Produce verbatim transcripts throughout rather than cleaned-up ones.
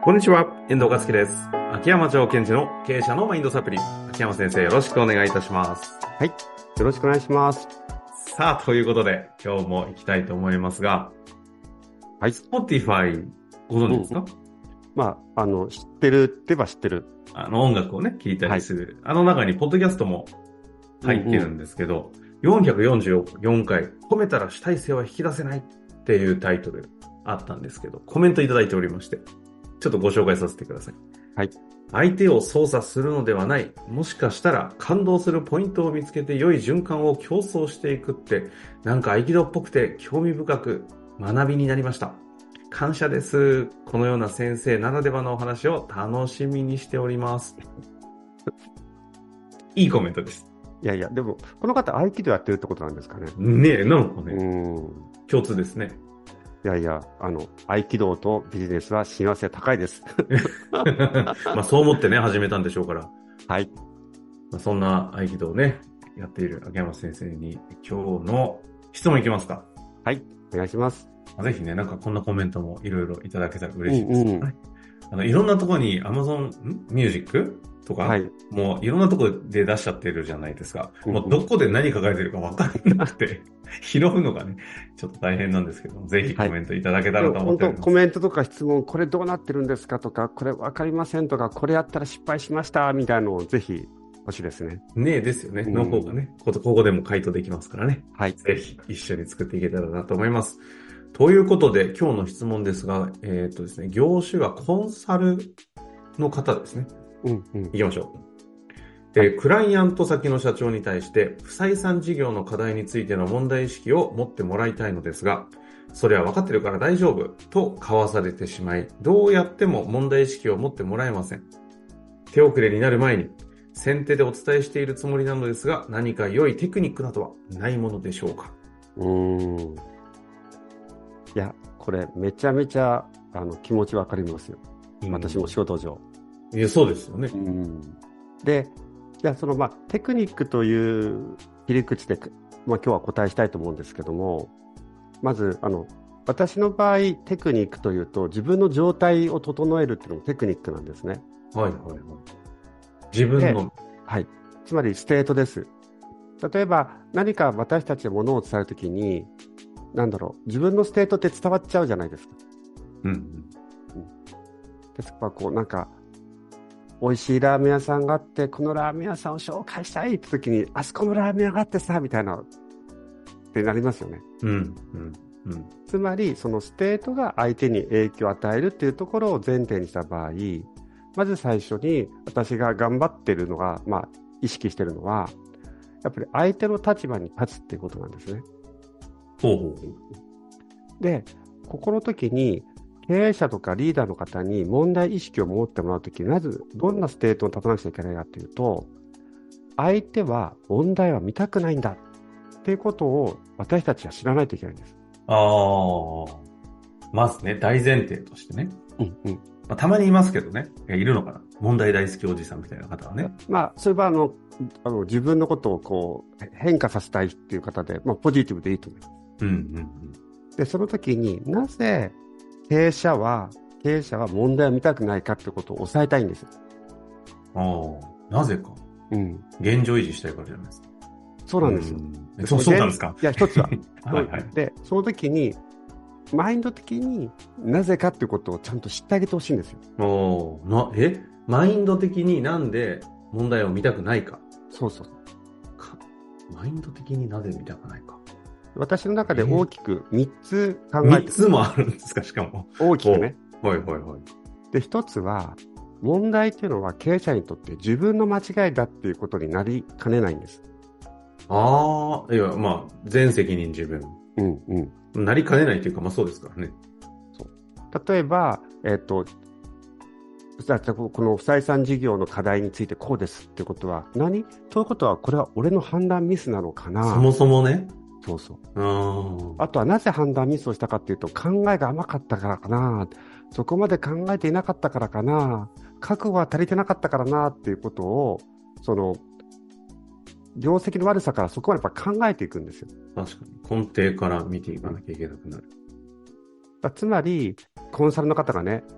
こんにちは、遠藤和樹です。秋山城賢治の経営者のマインドサプリ。秋山先生、よろしくお願いいたします。 はい。よろしくお願いします。 さあ、ということで、今日も行きたいと思いますが、 はい。 Spotify ご存知ですか？うん、 まあ、あの、知ってるって言えば知ってる。 あの、音楽をね、聴いたりする。はい、あの中に、ポッドキャストも入ってるんですけど、うんうん、よんひゃくよんじゅうよんかい、褒めたら主体性は引き出せないっていうタイトルあったんですけど、コメントいただいておりまして、ちょっとご紹介させてください。 はい。 相手を操作するのではない。もしかしたら感動するポイントを見つけて良い循環を競争していくって、なんか合気道っぽくて興味深く学びになりました。感謝です。このような先生ならではのお話を楽しみにしております。いいコメントです。 いやいや、でも、この方合気道やってるってことなんですかね。 ねえ、なんかね、 うん。 共通ですね。 いやいや、あの、合気道とビジネスは親和性高いです。 まあそう思ってね、始めたんでしょうから。 はい。 まあ、そんな合気道をね、やっている秋山先生に今日の質問いきますか？ はい、お願いします。 ぜひね、なんかこんなコメントもいろいろいただけたら嬉しいです、ね。うんうん、あの、いろんなところに Amazon Music とか、はい、もういろんなところで出しちゃってるじゃないですか。うんうん、もうどこで何書かれてるか分からなくて、拾うのがね、ちょっと大変なんですけども、ぜひコメントいただけたらと思っております。 本当コメントとか質問、これどうなってるんですかとか、これ分かりませんとか、これやったら失敗しましたみたいなのをぜひ欲しいですね。 ねえですよね。の方がね、ここでも回答できますからね。はい。ぜひ一緒に作っていけたらなと思います。ということで、今日の質問ですが、えっとですね、業種はコンサルの方ですね。 うんうん。 行きましょう。えー、クライアント先の社長に対して、不採算事業の課題についての問題意識を持ってもらいたいのですが、それは分かってるから大丈夫と交わされてしまい、どうやっても問題意識を持ってもらえません。手遅れになる前に、先手でお伝えしているつもりなのですが、何か良いテクニックなどはないものでしょうか？ うーん。いや、これめちゃめちゃあの気持ちわかりますよ。私も仕事上。 いや、そうですよね。 うん、で、じゃあそのまあテクニックという切り口で、まあ、今日は答えしたいと思うんですけども、まずあの私の場合テクニックというと自分の状態を整えるっていうのもテクニックなんですね。 はいはいはい。自分の、 はい、つまりステートです。例えば何か私たちがものを伝えるときに、なんだろう、自分のステートって伝わっちゃうじゃないですか。 うん、うん。 ですからこうなんか美味しいラーメン屋さんがあって、このラーメン屋さんを紹介したいって時に、あそこのラーメン屋があってさみたいなってなりますよね。 うんうんうん。 つまりそのステートが相手に影響を与えるっていうところを前提にした場合、まず最初に私が頑張ってるのが、まあ意識してるのは、やっぱり相手の立場に立つっていうことなんですね。 ほうほうほう。で、ここの時に経営者とかリーダーの方に問題意識を持ってもらうときに、まずどんなステートを立たなくちゃいけないかというと、相手は問題は見たくないんだっていうことを私たちは知らないといけないんです。 ああ、まずね、大前提としてね。 うんうん。 まあ、たまにいますけどね。いるのかな、問題大好きおじさんみたいな方はね。 まあ、そういえばあの、あの自分のことをこう変化させたいっていう方で、まあ、ポジティブでいいと思います。 うんうんうん。 で、その時になぜ経営者は、経営者は問題を見たくないかってことを抑えたいんですよ。 ああ、なぜか。 うん。 現状維持したいからじゃないですか。 そうなんですよ。 うん、そう、そうなんですか。 いや、一つは。 はいはい。 で、その時に、マインド的になぜかっていうことをちゃんと知ってあげてほしいんですよ。 おー、な、えマインド的になんで問題を見たくないか。 そうそうか。マインド的になぜ見たくないか。 私の中で大きくみっつ考えてる。 みっつもあるんですか、しかも。 大きくね。 はいはいはい。 で、一つは、問題っていうのは経営者にとって自分の間違いだっていうことになりかねないんです。 ああ、いや、まあ、全責任自分。 うんうん。 なりかねないというか、まあそうですからね。 そう。例えば、えっと、この不採算事業の課題についてこうですってことは、何ということは、これは俺の判断ミスなのかな。 そもそもね。 そうそう。 あ, あとはなぜ判断ミスをしたかっていうと、考えが甘かったからかな。そこまで考えていなかったからかな。覚悟は足りてなかったからなっていうことを、その、業績の悪さからそこまでやっぱ考えていくんですよ。 確かに。根底から見ていかなきゃいけなくなる。 つまり、コンサルの方がね、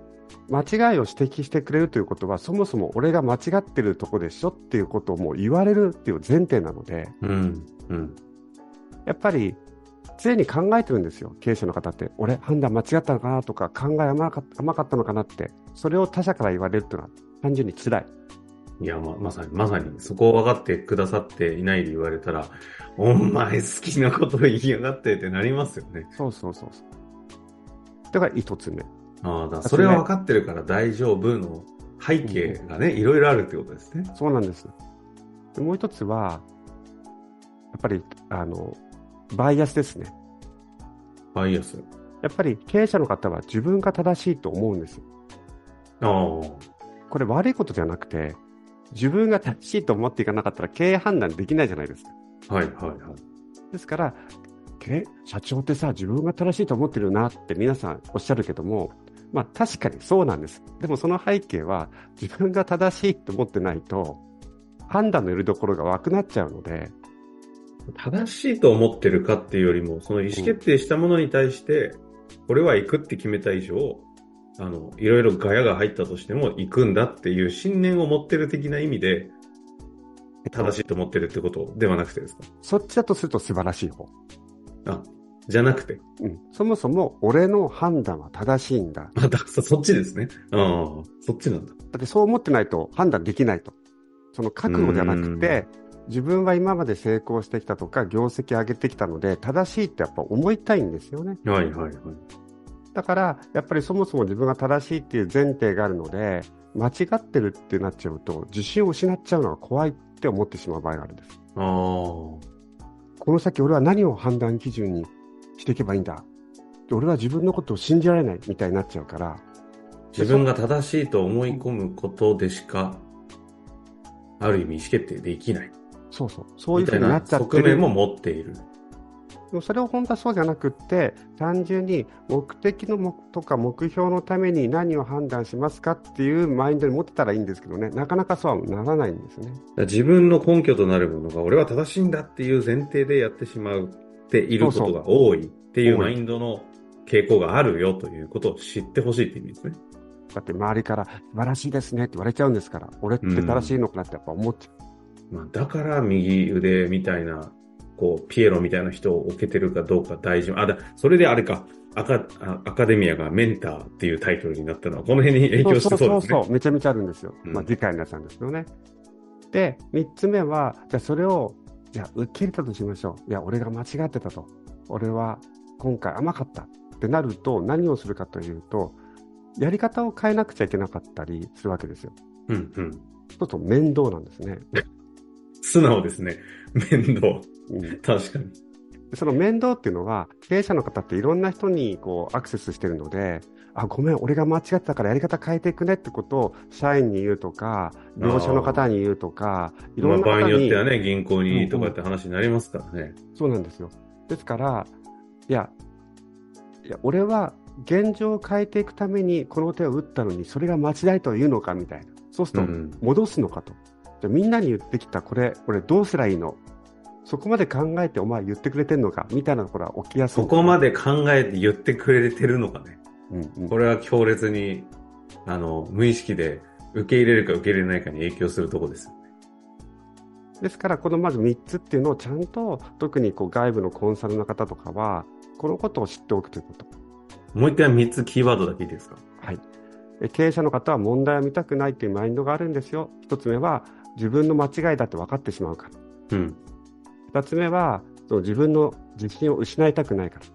間違いを指摘してくれるということは、そもそも俺が間違ってるとこでしょっていうことをもう言われるっていう前提なので、 うんうん、 やっぱり常に考えてるんですよ、経営者の方って。俺、判断間違ったのかなとか、考え甘か甘かったのかなって、それを他者から言われるっていうのは単純に辛い。 いや、ま、まさに、まさに、そこを分かってくださっていないで言われたら、お前好きなことを言いやがってってなりますよね。 そうそうそうそう。だから一つ目。 ああ、だからそれは分かってるから大丈夫の背景がね、いろいろあるってことですね。 そうなんです。でもう一つは、やっぱり、あの、バイアスですね。 バイアス。 やっぱり経営者の方は自分が正しいと思うんです。 ああ。 これ悪いことじゃなくて、自分が正しいと思っていかなかったら経営判断できないじゃないですか。 はいはいはい。 ですから、社長ってさ、自分が正しいと思ってるなって皆さんおっしゃるけども、まあ確かにそうなんです。でもその背景は自分が正しいと思ってないと判断のいるところが湧くなっちゃうので、 正しいと思ってるかっていうよりも、その意思決定したものに対して、これは行くって決めた以上、あの、いろいろガヤが入ったとしても行くんだっていう信念を持ってる的な意味で、正しいと思ってるってことではなくてですか？ そっちだとすると素晴らしい方。 あ、じゃなくて。 うん。そもそも俺の判断は正しいんだ。 あ、だそそっちですね。ああ、そっちなんだ。 だってそう思ってないと判断できないと。その覚悟じゃなくて、自分は今まで成功してきたとか、業績上げてきたので、正しいってやっぱ思いたいんですよね。 はいはいはい。 だから、やっぱりそもそも自分が正しいっていう前提があるので、間違ってるってなっちゃうと、自信を失っちゃうのが怖いって思ってしまう場合があるんです。 ああ。 この先俺は何を判断基準にしていけばいいんだ。俺は自分のことを信じられないみたいになっちゃうから。 自分が正しいと思い込むことでしか、ある意味意思決定できない。 そうそう。そういう風になっちゃってる。 側面も持っている。 でもそれを本当はそうじゃなくって、単純に目的の目とか目標のために何を判断しますかっていうマインドに持ってたらいいんですけどね、なかなかそうはならないんですね。 自分の根拠となるものが俺は正しいんだっていう前提でやってしまうっていることが多いっていうマインドの傾向があるよということを知ってほしいって意味ですね。 だって周りから素晴らしいですねって言われちゃうんですから、俺って正しいのかなってやっぱ思っちゃう。 まあ、だから右腕みたいな、こう、ピエロみたいな人を置けてるかどうか大事。あ、だ、それであれか、アカ、アカデミアがメンターっていうタイトルになったのは、この辺に影響してそうですね。 そうそうそう、めちゃめちゃあるんですよ。うん、まあ、次回のやつなんですけどね。で、三つ目は、じゃあそれを、じゃあ受け入れたとしましょう。いや、俺が間違ってたと。俺は今回甘かったってなると、何をするかというと、やり方を変えなくちゃいけなかったりするわけですよ。 うんうん。 そうすると面倒なんですね。 素直ですね。面倒。うん、確かに。 その面倒っていうのは、経営者の方っていろんな人にこうアクセスしてるので、あ、ごめん、俺が間違ってたからやり方変えていくねってことを社員に言うとか、業者の方に言うとか、いろんな方に。 まあ、場合によってはね、銀行にとかって話になりますからね。 うんうん、そうなんですよ。ですから、いや、いや、俺は現状を変えていくためにこの手を打ったのに、それが間違いというのかみたいな。そうすると、戻すのかと。うん、じゃみんなに言ってきた、これ、俺どうすりゃいいの？そこまで考えてお前言ってくれてるのかみたいなところは起きやすい。 そこまで考えて言ってくれてるのかね。 うんうん、 これは強烈に、あの、無意識で受け入れるか受け入れないかに影響するところですよね。 ですから、このまずみっつっていうのをちゃんと、特にこう外部のコンサルの方とかは、このことを知っておくということ。 もう一回みっつキーワードだけいいですか？ はい。経営者の方は問題を見たくないというマインドがあるんですよ。一つ目は、自分の間違いだって分かってしまうから。うん。二つ目は、その自分の自信を失いたくないから。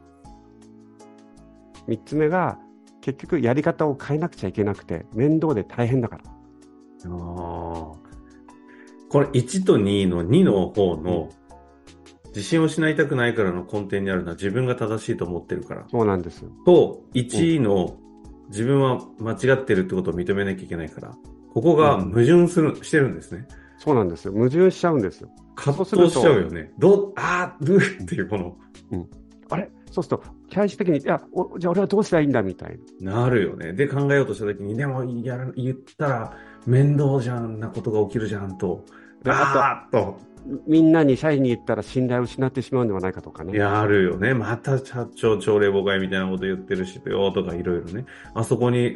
三つ目が、結局やり方を変えなくちゃいけなくて、面倒で大変だから。ああ。これいちとにのにの方の、自信を失いたくないからの根底にあるのは自分が正しいと思ってるから。 そうなんですよ。 と、いちの自分は間違ってるってことを認めなきゃいけないから、ここが矛盾する、うん、してるんですね。 そうなんですよ。矛盾しちゃうんですよ。 葛藤しちゃうよね。どう、あー、ルーっていうこの。 うん。あれそうすると、最終的に、いや、おじゃあ俺はどうしたらいいんだみたいな。なるよね。で、考えようとしたときに、でもやら、言ったら面倒じゃんなことが起きるじゃんと。 あーっと。みんなに社員に言ったら信頼を失ってしまうんではないかとかね。 いや、あるよね。また社長朝礼誤解みたいなこと言ってるしよとかいろいろね。あそこに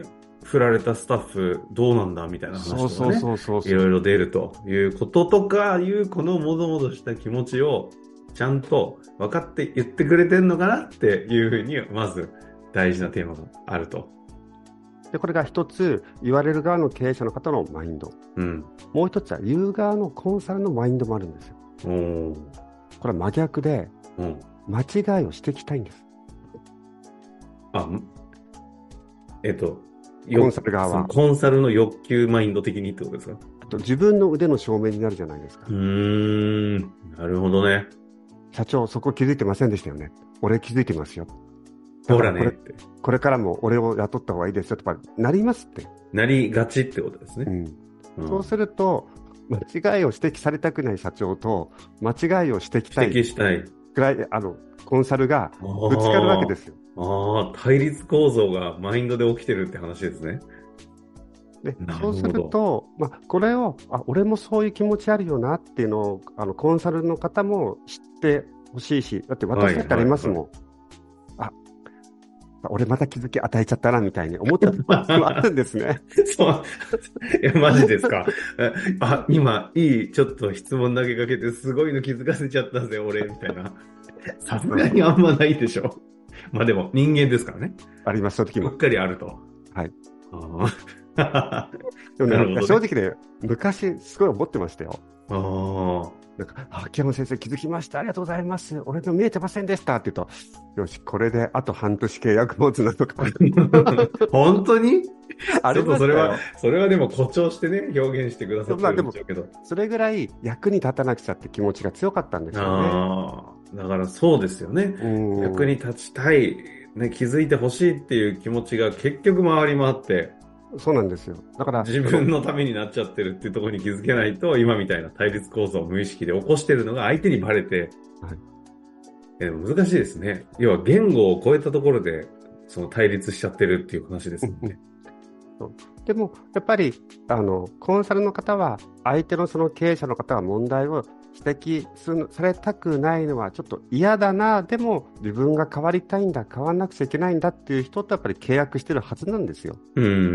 振られたスタッフどうなんだみたいな話とかね。 そうそうそうそうそう。 いろいろ出るということとかいうこのもぞもぞした気持ちをちゃんと分かって言ってくれてんのかなっていうふうにまず大事なテーマがあると。 で、これが一つ言われる側の経営者の方のマインド。 うん。 もう一つは言う側のコンサルのマインドもあるんですよ。 おー。 これは真逆で、 うん。 間違いをしていきたいんです。 あ、えっと、 コンサル側は。 コンサルの欲求マインド的にってことですか？ あと自分の腕の証明になるじゃないですか。 うーん。なるほどね。 社長、そこ気づいてませんでしたよね。俺気づいてますよ。 ほらねって。 これからも俺を雇った方がいいですよとかなりますって。 なりがちってことですね。 うんうん、そうすると、間違いを指摘されたくない社長と、間違いを指摘したい。 指摘したい。 くらい、あの、コンサルがぶつかるわけですよ。 ああ、対立構造がマインドで起きてるって話ですね。 で、そうすると、まあ、これを、あ、俺もそういう気持ちあるよなっていうのを、あの、コンサルの方も知ってほしいし、だって私だってありますもん。はいはいはい、あ、俺また気づき与えちゃったなみたいに思ったこともあるんですね。 そう。いや、マジですか。あ、今、いい、ちょっと質問投げかけて、すごいの気づかせちゃったぜ、俺、みたいな。さすがにあんまないでしょ。まあでも、人間ですからね。 あります、その時も。 うっかりあると。 はい。 あでもね、ね正直ね、昔、すごい思ってましたよ。 ああ。 なんか、秋山先生気づきました。ありがとうございます。俺の見えてませんでしたって言うと、よし、これであと半年契約持つなとか。 本当にあれちょっとそれは、それはでも誇張してね、表現してくださってるんでしょうけど。 まあでも、それぐらい役に立たなくちゃって気持ちが強かったんですよね。 ああ、だからそうですよね。役に立ちたい、ね、気づいてほしいっていう気持ちが結局回り回って、 そうなんですよ。だから自分のためになっちゃってるっていうところに気づけないと、今みたいな対立構造を無意識で起こしてるのが相手にバレて、はい、え難しいですね。要は言語を超えたところでその対立しちゃってるっていう話ですもんね。 でもやっぱりあのコンサルの方は相手のその経営者の方が問題を指摘されたくないのはちょっと嫌だな、でも自分が変わりたいんだ、変わらなくちゃいけないんだっていう人とやっぱり契約してるはずなんですよ。 うんうんうん。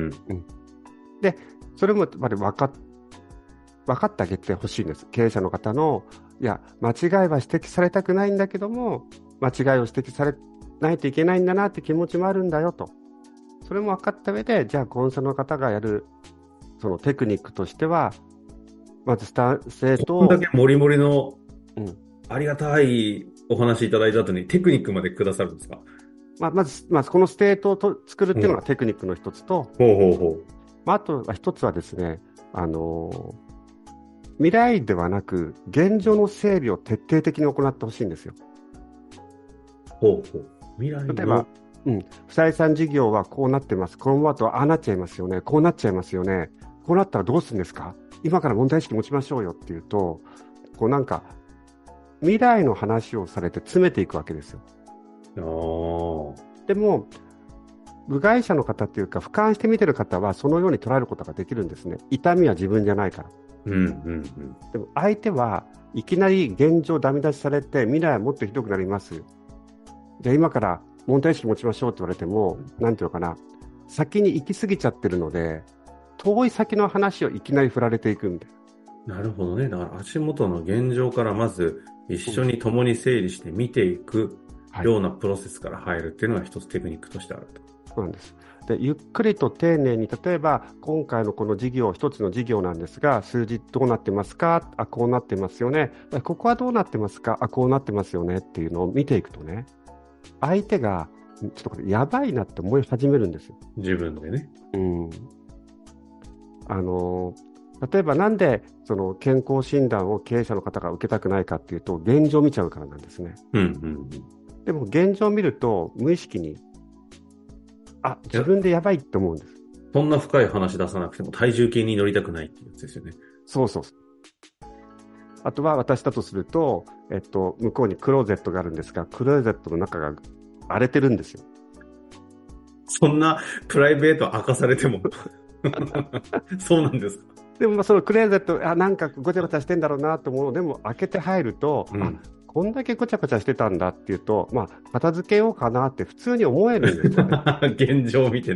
うん、 で、それもやっぱり分かっ、分かってあげてほしいんです。経営者の方の、いや、間違いは指摘されたくないんだけども、間違いを指摘されないといけないんだなって気持ちもあるんだよと。それも分かった上で、じゃあコンサルの方がやるそのテクニックとしては、まずスタンスと、 こんだけモリモリの、うん、ありがたいお話いただいた後にテクニックまでくださるんですか？ まあ、まず、まずこのステートをと作るっていうのがテクニックの一つと、 うん、ほうほうほう。 まあ、あとは一つはですね、あのー、未来ではなく現状の整備を徹底的に行ってほしいんですよ。 ほうほう。未来の例えば、うん、不採算事業はこうなってます。この後はああなっちゃいますよね。こうなっちゃいますよね。こうなったらどうするんですか？今から問題意識持ちましょうよっていうと、こうなんか未来の話をされて詰めていくわけですよ。 あでも部外者の方っていうか俯瞰して見てる方はそのように捉えることができるんですね。痛みは自分じゃないから。 うんうんうん、 でも相手はいきなり現状ダメ出しされて未来はもっとひどくなります。じゃあ今から問題意識持ちましょうって言われても、なんていうのかな、先に行き過ぎちゃってるので遠い先の話をいきなり振られていくみたいな。なるほどね。だから足元の現状からまず一緒に共に整理して見ていくようなプロセスから入るっていうのが一つテクニックとしてあると。 そうなんです。で、ゆっくりと丁寧に、例えば今回のこの事業、一つの事業なんですが、数字どうなってますか？あ、こうなってますよね。ここはどうなってますか？あ、こうなってますよねっていうのを見ていくとね、相手がちょっとこれやばいなって思い始めるんですよ。 自分でね。 うん。あの例えばなんでその健康診断を経営者の方が受けたくないかっていうと、現状を見ちゃうからなんですね。 うんうんうん、 でも現状を見ると無意識に、あ、自分でやばいって思うんです。 そんな深い話出さなくても体重計に乗りたくないっていうやつですよね。 そうそうそう。あとは私だとすると、えっと、向こうにクローゼットがあるんですが、クローゼットの中が荒れてるんですよ。 そんなプライベート明かされてもそうなんですか？ でもまあそのクローゼット、あ、なんかごちゃごちゃしてんだろうなと思うのでも開けて入ると、うん、あ、こんだけごちゃごちゃしてたんだっていうと、まあ、片付けようかなって普通に思えるんですよね。 現状を見てね。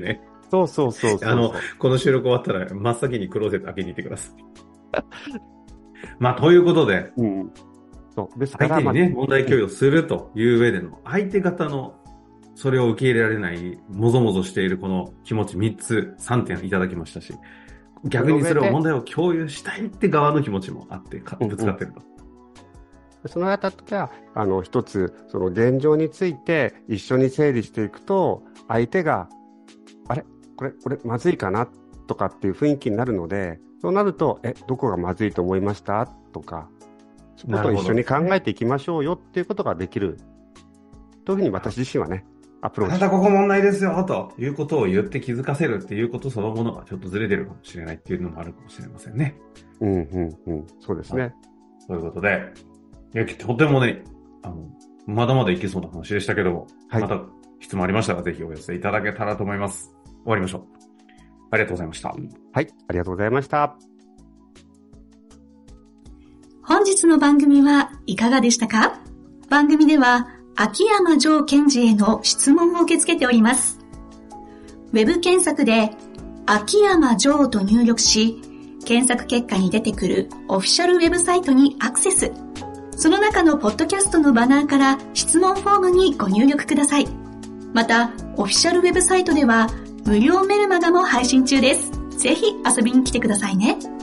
そうそうそうそう。 あの、この収録終わったら真っ先にクローゼット開けに行ってください。まあ、ということで、 うん。そうですから、 相手にね、 まあ、 問題共有をするという上での、相手方の、それを受け入れられない、もぞもぞしているこの気持ちみっつ、さんてんいただきましたし、逆にそれを問題を共有したいって側の気持ちもあって、ぶつかってると。うんうん、そのあたりは、あの、一つ、その現状について一緒に整理していくと、相手が、あれこれ、これ、まずいかなとかっていう雰囲気になるので、そうなると、え、どこがまずいと思いましたとか、そういうことを一緒に考えていきましょうよっていうことができる。というふうに私自身はね、アプローチ。 あなたここ問題ですよ、ということを言って気づかせるっていうことそのものがちょっとずれてるかもしれないっていうのもあるかもしれませんね。 うんうんうん。そうですね。 ということで、いや、とてもね、あの、まだまだいけそうな話でしたけども、はい、また質問ありましたらぜひお寄せいただけたらと思います。終わりましょう。ありがとうございました。 はい、ありがとうございました。 本日の番組はいかがでしたか？番組では秋山城賢治への質問を受け付けております。ウェブ検索で秋山城と入力し、検索結果に出てくるオフィシャルウェブサイトにアクセス。その中のポッドキャストのバナーから質問フォームにご入力ください。また、オフィシャルウェブサイトでは無料メルマガも配信中です。ぜひ遊びに来てくださいね。